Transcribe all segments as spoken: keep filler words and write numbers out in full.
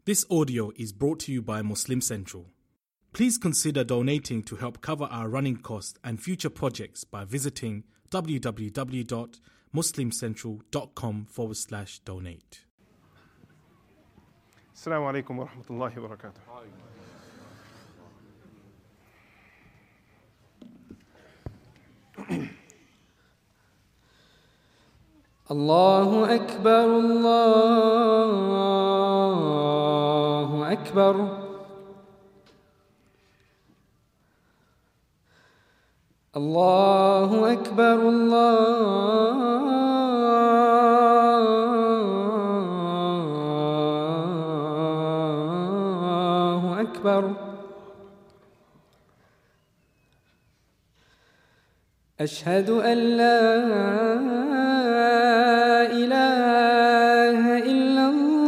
This audio is brought to you by Muslim Central. Please consider donating to help cover our running costs and future projects by visiting www.muslimcentral.com forward slash donate. Assalamu alaikum wa rahmatullahi wa barakatuh. الله أكبر الله أكبر الله أكبر الله أكبر أشهد أن لا إله إلا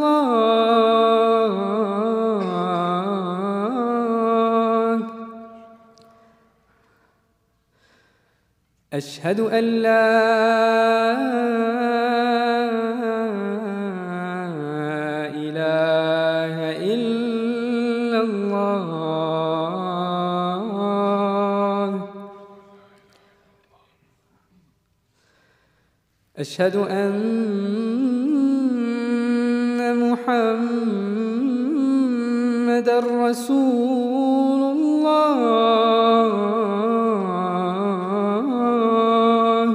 الله أشهد أن لا إله إلا الله أشهد أن محمدًا رسول الله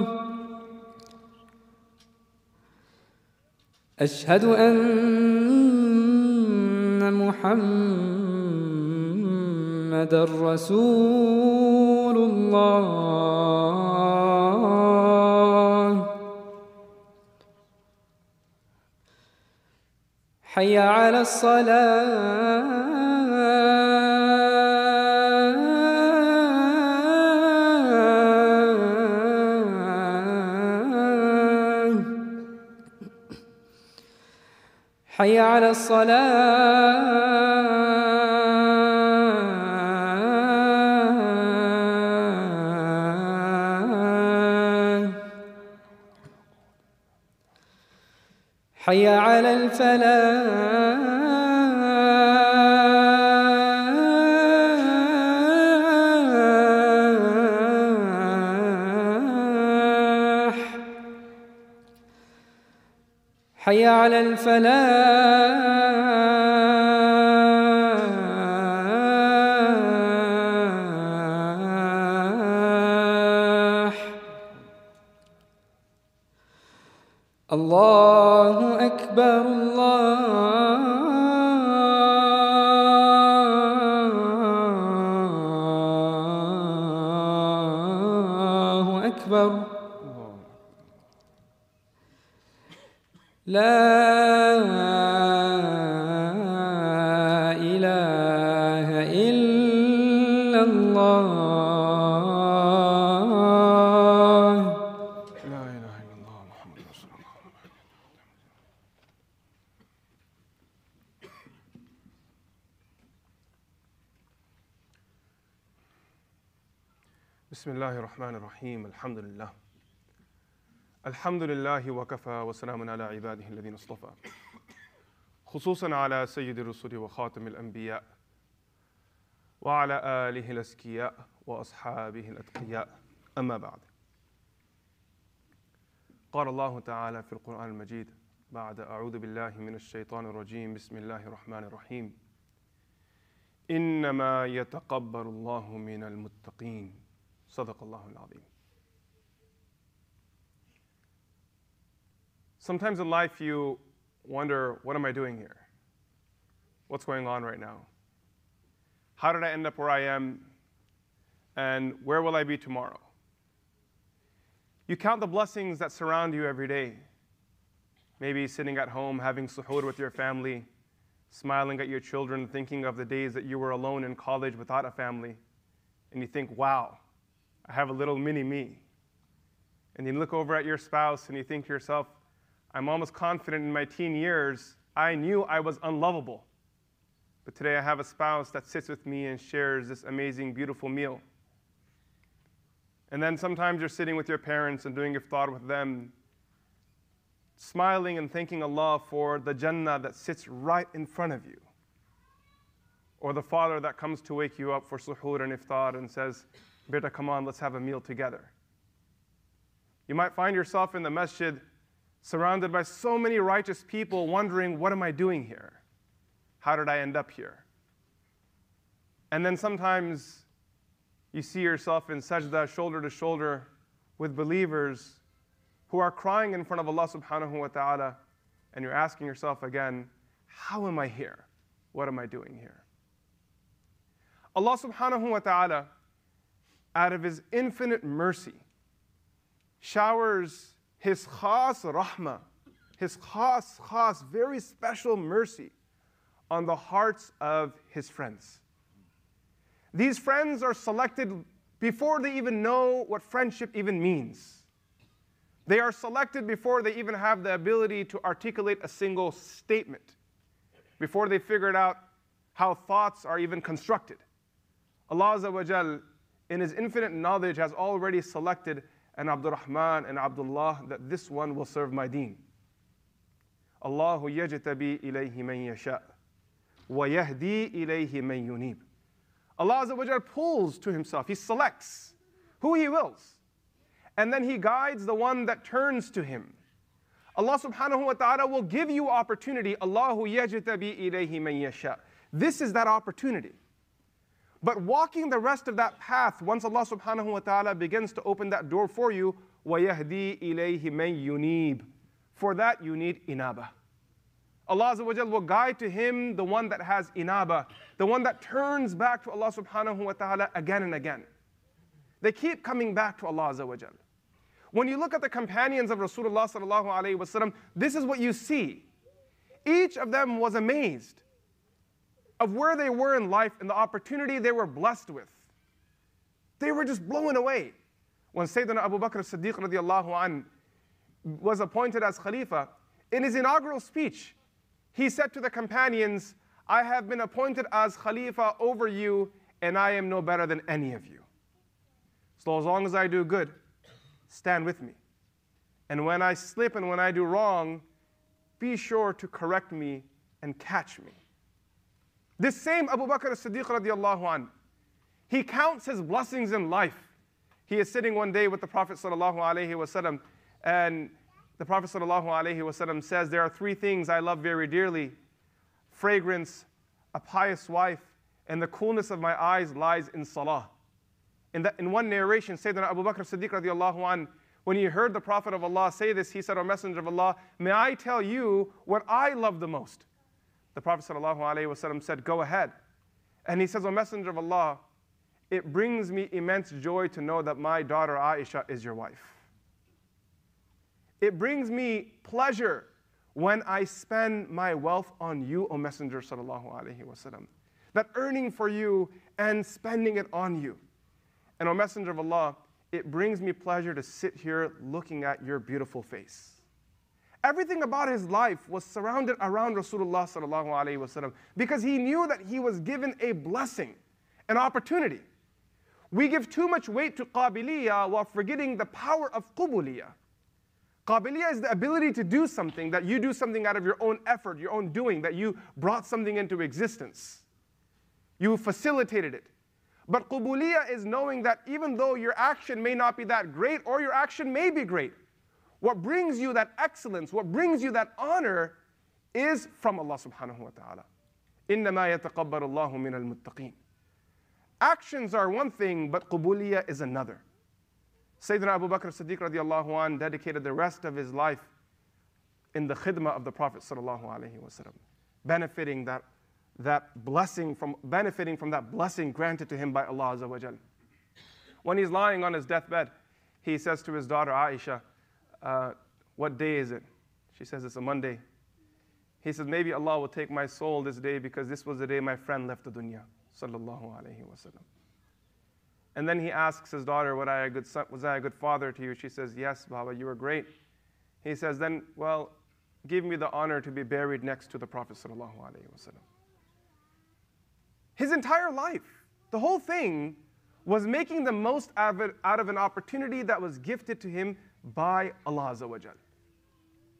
أشهد أن محمدًا رسول الله حي على الصلاة حي على الصلاة حي على الفلاح حي على الفلاح الله أكبر الله أكبر لا إله إلا الله لا إله إلا الله محمد رسول الله. بسم الله الرحمن الرحيم. الحمد لله الحمد لله وكفى وسلام على عباده الذين اصطفى خصوصا على سيد الرسل وخاتم الأنبياء وعلى آله الأزكياء وأصحابه الأتقياء أما بعد. قال الله تعالى في القرآن المجيد بعد أعوذ بالله من الشيطان الرجيم بسم الله الرحمن الرحيم إنما يتقبل الله من المتقين صدق الله العظيم. Sometimes in life you wonder, what am I doing here? What's going on right now? How did I end up where I am? And where will I be tomorrow? You count the blessings that surround you every day. Maybe sitting at home, having suhoor with your family, smiling at your children, thinking of the days that you were alone in college without a family. And you think, wow, I have a little mini me. And you look over at your spouse and you think to yourself, I'm almost confident in my teen years, I knew I was unlovable. But today I have a spouse that sits with me and shares this amazing, beautiful meal. And then sometimes you're sitting with your parents and doing iftar with them, smiling and thanking Allah for the Jannah that sits right in front of you. Or the father that comes to wake you up for suhoor and iftar and says, "Beta, come on, let's have a meal together." You might find yourself in the masjid surrounded by so many righteous people wondering, what am I doing here? How did I end up here? And then sometimes you see yourself in sajda, shoulder to shoulder with believers who are crying in front of Allah subhanahu wa ta'ala, and you're asking yourself again, how am I here? What am I doing here? Allah subhanahu wa ta'ala, out of His infinite mercy, showers His khas rahmah, His khas, khas, very special mercy on the hearts of His friends. These friends are selected before they even know what friendship even means. They are selected before they even have the ability to articulate a single statement, before they figured out how thoughts are even constructed. Allah Azza wa Jal, in His infinite knowledge, has already selected an Abdurrahman and Abdullah that this one will serve my deen. Allahu yajtabi ilayhi man yasha wa yahdi ilayhi man yunib. Allah Azza wa Jal pulls to Himself. He selects who He wills. And then He guides the one that turns to Him. Allah subhanahu wa ta'ala will give you opportunity. Allahu yajtabi ilayhi man yasha. This is that opportunity. But walking the rest of that path, once Allah subhanahu wa ta'ala begins to open that door for you, وَيَهْدِي إِلَيْهِ مَن يُنِيبُ. For that you need inaba. Allah Azza wa Jal will guide to Him the one that has inaba, the one that turns back to Allah subhanahu wa ta'ala again and again. They keep coming back to Allah Azza wa Jal. When you look at the companions of Rasulullah sallallahu alayhi wa sallam, this is what you see. Each of them was amazed of where they were in life and the opportunity they were blessed with. They were just blown away. When Sayyidina Abu Bakr as-Siddiq radiallahu anh was appointed as Khalifa, in his inaugural speech, he said to the companions, "I have been appointed as Khalifa over you, and I am no better than any of you. So as long as I do good, stand with me. And when I slip and when I do wrong, be sure to correct me and catch me." This same Abu Bakr as-Siddiq radiallahu anh, he counts his blessings in life. He is sitting one day with the Prophet sallallahu alaihi wasallam, and the Prophet sallallahu alaihi wasallam says, "There are three things I love very dearly: fragrance, a pious wife, and the coolness of my eyes lies in salah." In, that, in one narration, Sayyidina Abu Bakr as-Siddiq radiallahu anh, when he heard the Prophet of Allah say this, he said, "O Messenger of Allah, may I tell you what I love the most?" The Prophet ﷺ said, "Go ahead." And he says, "O Messenger of Allah, it brings me immense joy to know that my daughter Aisha is your wife. It brings me pleasure when I spend my wealth on you, O Messenger ﷺ. That earning for you and spending it on you. And O Messenger of Allah, it brings me pleasure to sit here looking at your beautiful face." Everything about his life was surrounded around Rasulullah sallallahu alaihi wasallam because he knew that he was given a blessing, an opportunity. We give too much weight to qabiliyah while forgetting the power of qubuliyah. Qabiliyah is the ability to do something, that you do something out of your own effort, your own doing, that you brought something into existence. You facilitated it. But qubuliyah is knowing that even though your action may not be that great, or your action may be great, what brings you that excellence, what brings you that honor is from Allah subhanahu wa ta'ala. إِنَّمَا يَتَقَبَّلُ اللَّهُ مِنَ الْمُتَّقِينَ. Actions are one thing, but qubuliyah is another. Sayyidina Abu Bakr as-Siddiq radiallahu anh dedicated the rest of his life in the khidmah of the Prophet sallallahu alaihi wasallam, benefiting that, that blessing from, benefiting from that blessing granted to him by Allah Azza wa Jal. When he's lying on his deathbed, he says to his daughter Aisha, Uh, what day is it? She says, "It's a Monday." He says, "Maybe Allah will take my soul this day because this was the day my friend left the dunya." Sallallahu alayhi wa sallam. And then he asks his daughter, "Was I a good son, was I a good father to you?" She says, "Yes, Baba, you were great." He says, "Then, well, give me the honor to be buried next to the Prophet sallallahu alayhi wa sallam." His entire life, the whole thing, was making the most out of, it, out of an opportunity that was gifted to him by Allah Azza wa Jal.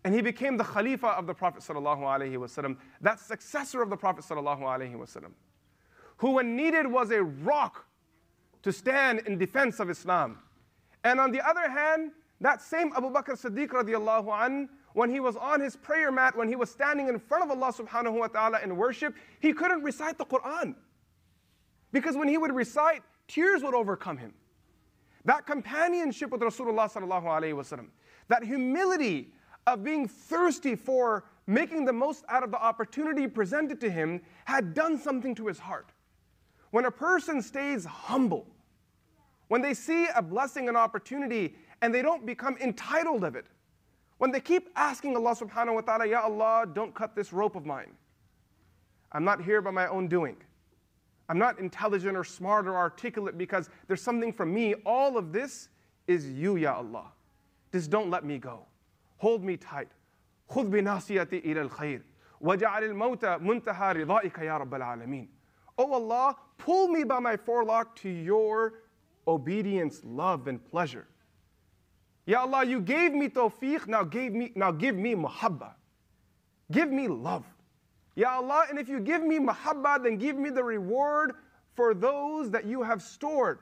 And he became the Khalifa of the Prophet sallallahu alaihi wasallam, that successor of the Prophet sallallahu alaihi wasallam, who when needed was a rock to stand in defense of Islam. And on the other hand, that same Abu Bakr Siddiq radiallahu anh, when he was on his prayer mat, when he was standing in front of Allah subhanahu wa ta'ala in worship, he couldn't recite the Quran. Because when he would recite, tears would overcome him. That companionship with Rasulullah sallallahu alaihi wasallam, that humility of being thirsty for making the most out of the opportunity presented to him had done something to his heart. When a person stays humble, when they see a blessing, an opportunity, and they don't become entitled of it, when they keep asking Allah subhanahu wa ta'ala, Ya Allah, don't cut this rope of mine. I'm not here by my own doing. I'm not intelligent or smart or articulate because there's something from me. All of this is you, Ya Allah. Just don't let me go. Hold me tight. خُذْ بِنَاصِيَتِي إِلَى الْخَيْرِ وَجَعَلِ الْمَوْتَ مُنْتَهَى رِضَائِكَ يَا رَبَّ الْعَالَمِينَ. Oh Allah, pull me by my forelock to your obedience, love, and pleasure. Ya Allah, you gave me tawfiq, now, gave me, now give me muhabba. Give me love. Ya Allah, and if you give me muhabba, then give me the reward for those that you have stored,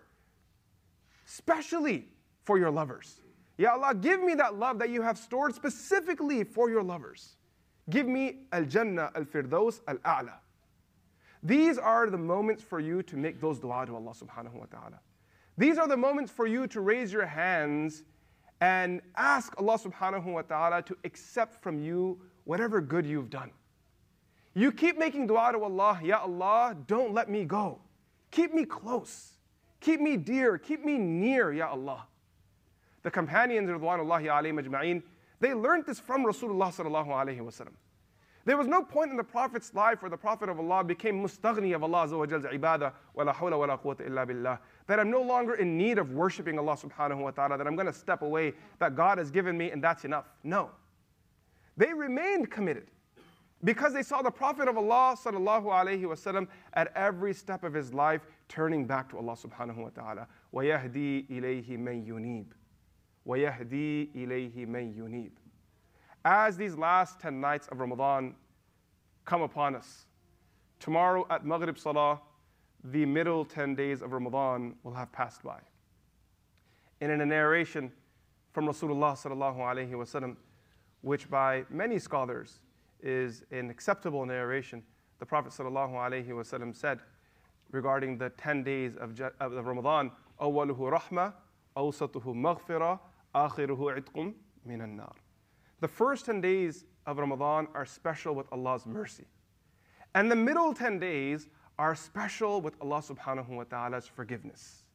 specially for your lovers. Ya Allah, give me that love that you have stored specifically for your lovers. Give me al-Jannah, al-Firdaus, al-A'la. These are the moments for you to make those dua to Allah subhanahu wa ta'ala. These are the moments for you to raise your hands and ask Allah subhanahu wa ta'ala to accept from you whatever good you've done. You keep making dua to Allah, Ya Allah, don't let me go. Keep me close. Keep me dear. Keep me near, Ya Allah. The companions, Ridwanullahi alayhim ajma'een, they learned this from Rasulullah sallallahu alayhi wa sallam. There was no point in the Prophet's life where the Prophet of Allah became mustaghni of Allah azza wa jal's ibadah, wa la hawla wa la quwwata illa billah, that I'm no longer in need of worshiping Allah subhanahu wa ta'ala, that I'm going to step away, that God has given me and that's enough. No. They remained committed because they saw the Prophet of Allah sallallahu alayhi wa sallam at every step of his life turning back to Allah subhanahu wa ta'ala. وَيَهْدِي إِلَيْهِ مَن يُنِيبُ وَيَهْدِي إِلَيْهِ مَن يُنِيبُ. As these last ten nights of Ramadan come upon us, tomorrow at Maghrib Salah, the middle ten days of Ramadan will have passed by. And in a narration from Rasulullah sallallahu alayhi wa sallam, which by many scholars is an acceptable narration, the Prophet sallallahu alayhi wa sallam said regarding the ten days of, of Ramadan, أَوَّلُهُ رَحْمَةٌ أَوْسَطُهُ مَغْفِرَةٌ آخِرُهُ عِتْقٌ مِنَ النَّارِ. The first ten days of Ramadan are special with Allah's mercy. And the middle ten days are special with Allah subhanahu wa ta'ala's forgiveness.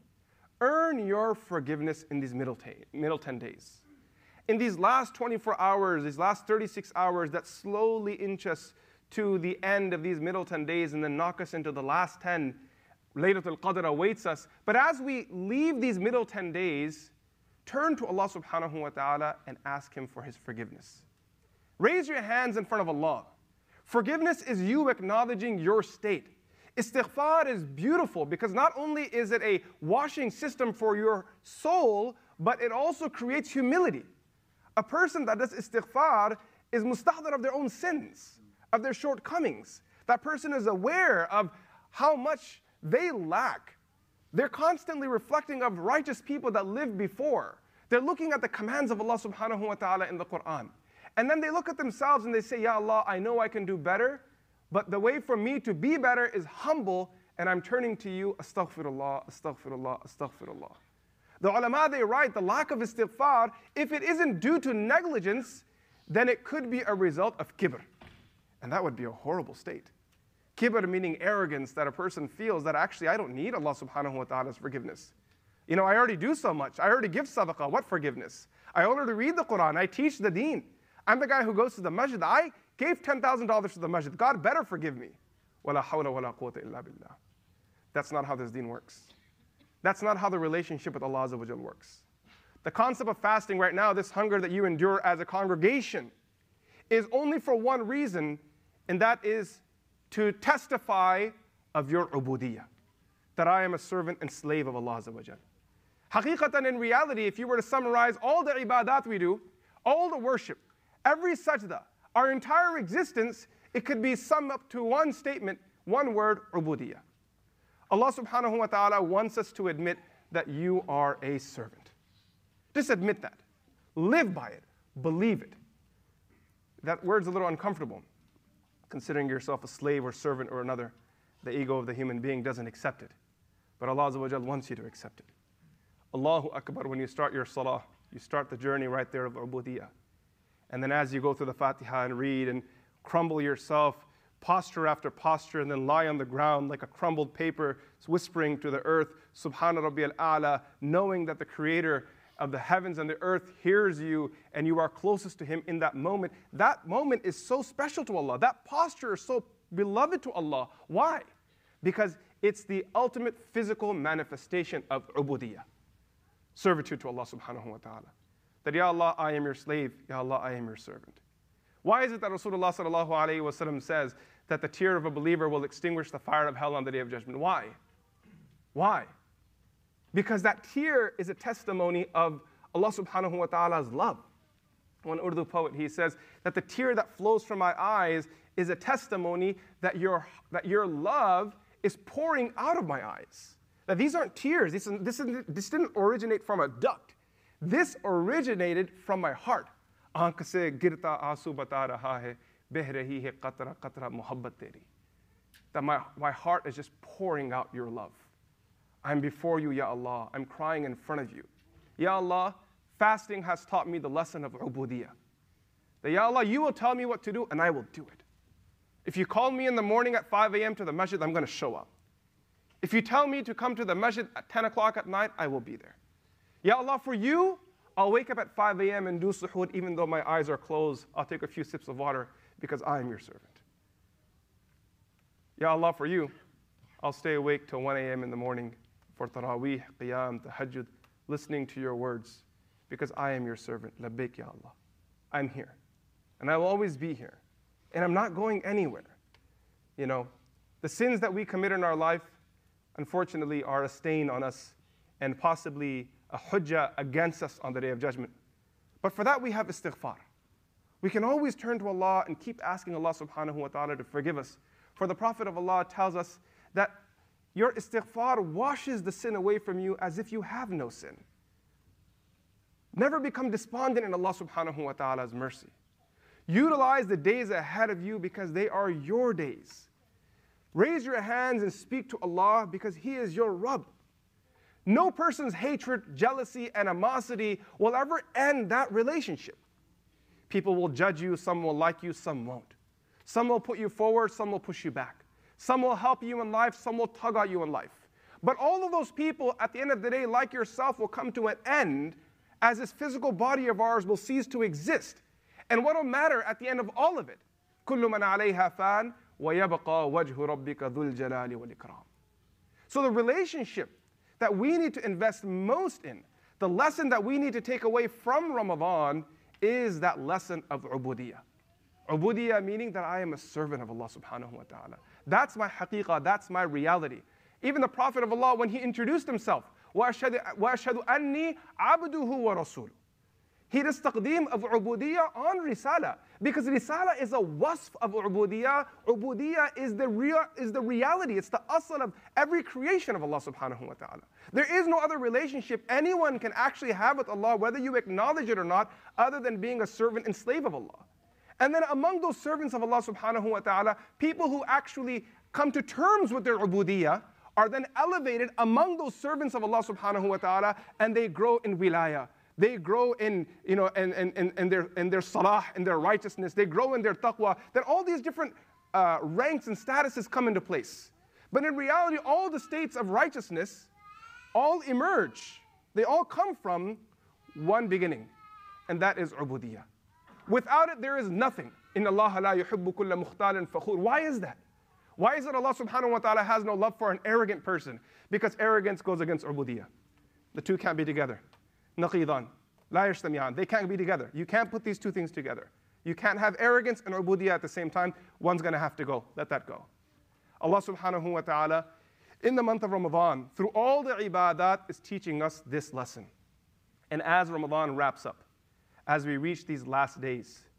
Earn your forgiveness in these middle, middle ten days. In these last twenty-four hours, these last thirty-six hours that slowly inch us to the end of these middle ten days and then knock us into the last ten, Laylatul Qadr awaits us. But as we leave these middle ten days, turn to Allah subhanahu wa ta'ala and ask Him for His forgiveness. Raise your hands in front of Allah. Forgiveness is you acknowledging your state. Istighfar is beautiful because not only is it a washing system for your soul, but it also creates humility. A person that does istighfar is mustahdar of their own sins, of their shortcomings. That person is aware of how much they lack. They're constantly reflecting of righteous people that lived before. They're looking at the commands of Allah subhanahu wa ta'ala in the Quran. And then they look at themselves and they say, Ya Allah, I know I can do better, but the way for me to be better is humble, and I'm turning to you, astaghfirullah, astaghfirullah, astaghfirullah. The ulama, they write, the lack of istighfar, if it isn't due to negligence, then it could be a result of kibr. And that would be a horrible state. Kibr meaning arrogance, that a person feels that actually I don't need Allah subhanahu wa ta'ala's forgiveness. You know, I already do so much. I already give sadaqah. What forgiveness? I already read the Quran. I teach the deen. I'm the guy who goes to the masjid. I gave ten thousand dollars to the masjid. God better forgive me. وَلَا حَوْلَ وَلَا قُوَّةَ إِلَّا بِاللَّهِ. That's not how this deen works. That's not how the relationship with Allah Azza wa Jal works. The concept of fasting right now, this hunger that you endure as a congregation, is only for one reason, and that is to testify of your ubudiyyah, that I am a servant and slave of Allah Azza wa Jal. Haqiqatan, in reality, if you were to summarize all the ibadat we do, all the worship, Every sajda, our entire existence, it could be summed up to one statement, one word, ubudiyah. Allah subhanahu wa ta'ala wants us to admit that you are a servant. Just admit that. Live by it. Believe it. That word's a little uncomfortable. Considering yourself a slave or servant or another, the ego of the human being doesn't accept it. But Allah Azza wa Jal wants you to accept it. Allahu Akbar, when you start your salah, you start the journey right there of ubudiyah. And then as you go through the Fatiha and read and crumble yourself, posture after posture, and then lie on the ground like a crumbled paper, whispering to the earth, Subhana Rabbi al-A'la, knowing that the Creator of the heavens and the earth hears you and you are closest to Him in that moment. That moment is so special to Allah. That posture is so beloved to Allah. Why? Because it's the ultimate physical manifestation of ubudiyah, servitude to Allah subhanahu wa ta'ala. That, Ya Allah, I am your slave. Ya Allah, I am your servant. Why is it that Rasulullah sallallahu alayhi wa sallam says that the tear of a believer will extinguish the fire of hell on the Day of Judgment? Why? Why? Because that tear is a testimony of Allah subhanahu wa ta'ala's love. One Urdu poet, he says that the tear that flows from my eyes is a testimony that your, that your love is pouring out of my eyes. That these aren't tears. This, this, this didn't originate from a duct. This originated from my heart. Aankh se girta aasu bata raha hai, beh rahi hai qatra qatra muhabbat teri. That my, my heart is just pouring out your love. I'm before you, Ya Allah. I'm crying in front of you. Ya Allah, fasting has taught me the lesson of ubudiyah. That, Ya Allah, you will tell me what to do, and I will do it. If you call me in the morning at five a.m. to the masjid, I'm going to show up. If you tell me to come to the masjid at ten o'clock at night, I will be there. Ya Allah, for you, I'll wake up at five a.m. and do suhoor, even though my eyes are closed. I'll take a few sips of water because I am your servant. Ya Allah, for you, I'll stay awake till one a.m. in the morning for taraweeh, qiyam, tahajjud, listening to your words because I am your servant. Labbaik, Ya Allah. I'm here. And I will always be here. And I'm not going anywhere. You know, the sins that we commit in our life, unfortunately, are a stain on us and possibly a hujjah against us on the Day of Judgment. But for that, we have istighfar. We can always turn to Allah and keep asking Allah subhanahu wa ta'ala to forgive us. For the Prophet of Allah tells us that your istighfar washes the sin away from you as if you have no sin. Never become despondent in Allah subhanahu wa ta'ala's mercy. Utilize the days ahead of you because they are your days. Raise your hands and speak to Allah because He is your Rabb. No person's hatred, jealousy, animosity will ever end that relationship. People will judge you, some will like you, some won't. Some will put you forward, some will push you back. Some will help you in life, some will tug at you in life. But all of those people, at the end of the day, like yourself, will come to an end as this physical body of ours will cease to exist. And what will matter at the end of all of it? كُلُّ مَنْ عَلَيْهَا فَانٍ وَيَبْقَى وَجْهُ رَبِّكَ ذُو الْجَلَالِ وَالْإِكْرَامِ. So the relationship that we need to invest most in, the lesson that we need to take away from Ramadan is that lesson of ubudiyah. Ubudiyah meaning that I am a servant of Allah subhanahu wa ta'ala. That's my haqiqah, that's my reality. Even the Prophet of Allah, when he introduced himself, وَأَشْهَدُ أَنِّي عَبْدُهُ وَرَسُولُهُ. He does taqdeem of ubudiyah on risala. Because risala is a wasf of ubudiyah. Ubudiyah is the, real, is the reality. It's the asl of every creation of Allah subhanahu wa ta'ala. There is no other relationship anyone can actually have with Allah, whether you acknowledge it or not, other than being a servant and slave of Allah. And then among those servants of Allah subhanahu wa ta'ala, people who actually come to terms with their ubudiyah are then elevated among those servants of Allah subhanahu wa ta'ala, and they grow in wilayah. They grow in, you know, in, in, in, their, in their salah, in their righteousness. They grow in their taqwa. Then all these different uh, ranks and statuses come into place. But in reality, all the states of righteousness all emerge. They all come from one beginning, and that is ubudiyah. Without it, there is nothing. Inna Allah la yuhibbu kulla mukhtalin fakhur. Why is that? Why is it Allah subhanahu wa ta'ala has no love for an arrogant person? Because arrogance goes against ubudiyah. The two can't be together. Naqidan, la yajtami'an. They can't be together. You can't put these two things together. You can't have arrogance and ubudiyah at the same time. One's going to have to go. Let that go. Allah subhanahu wa ta'ala, in the month of Ramadan, through all the ibadat, is teaching us this lesson. And as Ramadan wraps up, as we reach these last days,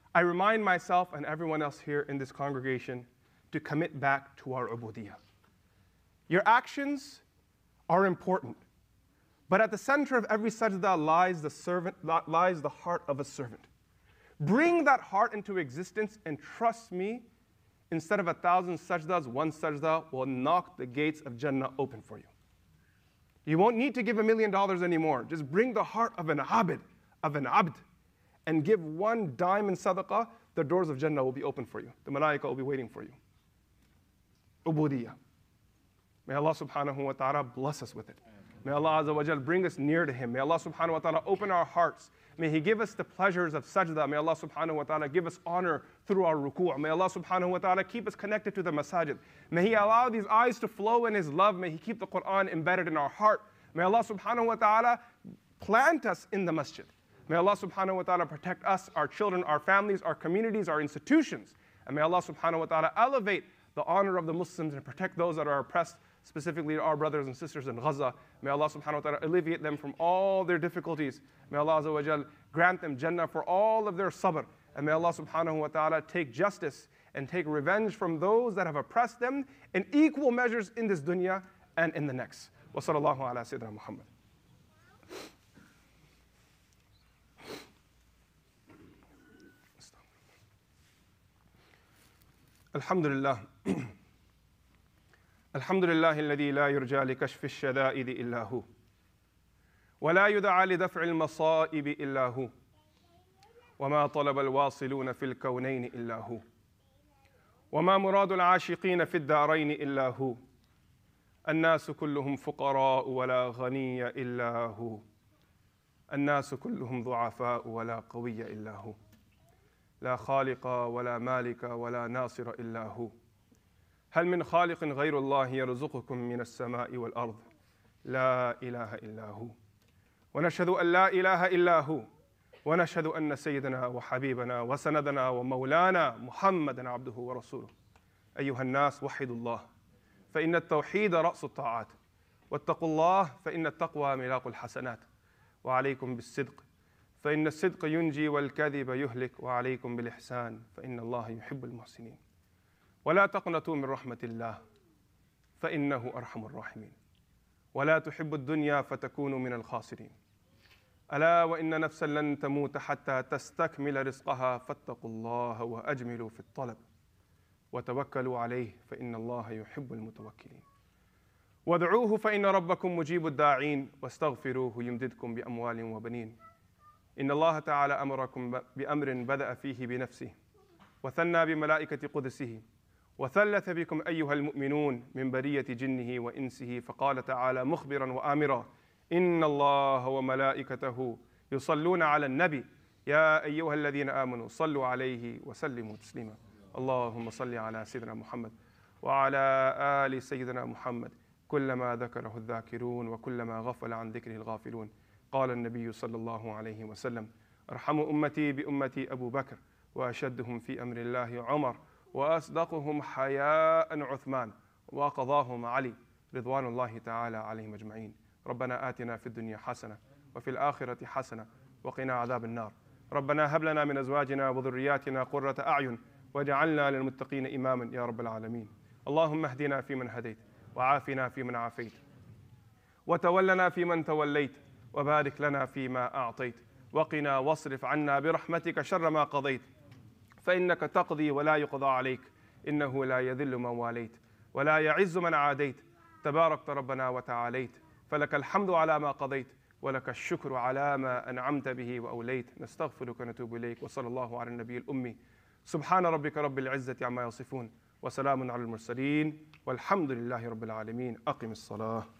I remind myself and everyone else here in this congregation to commit back to our ubudiyah. Your actions are important, but at the center of every sajda lies the servant, lies the heart of a servant. Bring that heart into existence, and trust me, instead of a thousand sajdas, one sajda will knock the gates of Jannah open for you. You won't need to give a million dollars anymore. Just bring the heart of an abid, of an abd, and give one dime in sadaqah, the doors of Jannah will be open for you. The malaika will be waiting for you. Ubudiyah. May Allah subhanahu wa ta'ala bless us with it. May Allah Azza wa Jal bring us near to Him. May Allah subhanahu wa ta'ala open our hearts. May He give us the pleasures of sajda. May Allah subhanahu wa ta'ala give us honor through our ruku'. May Allah subhanahu wa ta'ala keep us connected to the masajid. May He allow these eyes to flow in His love. May He keep the Quran embedded in our heart. May Allah subhanahu wa ta'ala plant us in the masjid. May Allah subhanahu wa ta'ala protect us, our children, our families, our communities, our institutions. And may Allah subhanahu wa ta'ala elevate the honor of the Muslims and protect those that are oppressed, specifically our brothers and sisters in Gaza. May Allah subhanahu wa ta'ala alleviate them from all their difficulties. May Allah Azza wa Jal grant them Jannah for all of their sabr. And may Allah subhanahu wa ta'ala take justice and take revenge from those that have oppressed them in equal measures in this dunya and in the next. Wa sallallahu ala Sayyidina Muhammad. Alhamdulillah. الحمد لله الذي لا يرجى لكشف الشدائد إلا هو ولا يدعى لدفع المصائب إلا هو وما طلب الواصلون في الكونين إلا هو وما مراد العاشقين في الدارين إلا هو الناس كلهم فقراء ولا غني إلا هو الناس كلهم ضعفاء ولا قوي إلا هو لا خالق ولا مالك ولا ناصر إلا هو هل من خالق غير الله يرزقكم من السماء والأرض لا إله إلا هو ونشهد أن لا إله إلا هو ونشهد أن سيدنا وحبيبنا وسندنا ومولانا محمدا عبده ورسوله أيها الناس وحدوا الله فإن التوحيد رأس الطاعات واتقوا الله فإن التقوى ملاك الحسنات وعليكم بالصدق فإن الصدق ينجي والكذب يهلك وعليكم بالإحسان فإن الله يحب المحسنين ولا تقنطوا من رحمة الله فإنه أرحم الراحمين ولا تحبوا الدنيا فتكونوا من الخاسرين ألا وإن نفسا لن تموت حتى تستكمل رزقها فاتقوا الله وأجملوا في الطلب وتوكلوا عليه فإن الله يحب المتوكلين وادعوه فإن ربكم مجيب الداعين واستغفروه يمددكم بأموال وبنين إن الله تعالى أمركم بأمر بدأ فيه بنفسه وثنى بملائكة قدسه وثلث بكم أيها المؤمنون من برية جنه وإنسه فقال تعالى مخبرا وآمرا إن الله وملائكته يصلون على النبي يا أيها الذين آمنوا صلوا عليه وسلموا تسليما اللهم صل على سيدنا محمد وعلى آل سيدنا محمد كلما ذكره الذاكرون وكلما غفل عن ذكره الغافلون قال النبي صلى الله عليه وسلم ارحموا أمتي بأمتي أبو بكر وأشدهم في أمر الله عمر وأصدقهم حياء عثمان وقضاهم علي رضوان الله تعالى عليهم أجمعين ربنا آتنا في الدنيا حسنة وفي الآخرة حسنة وقنا عذاب النار ربنا هب لنا من أزواجنا وذرياتنا قرة أعين واجعلنا للمتقين إماما يا رب العالمين اللهم اهدنا فيمن هديت وعافنا فيمن عافيت وتولنا فيمن توليت وبارك لنا فيما أعطيت وقنا واصرف عنا برحمتك شر ما قضيت فإنك تقضي ولا يقضى عليك إنه لا يذل من واليت ولا يعز من عاديت تباركت ربنا وتعاليت فلك الحمد على ما قضيت ولك الشكر على ما أنعمت به وأوليت نستغفرك ونتوب إليك وصلى الله على النبي الأمي سبحان ربك رب العزة عما يصفون وسلام على المرسلين والحمد لله رب العالمين أقم الصلاة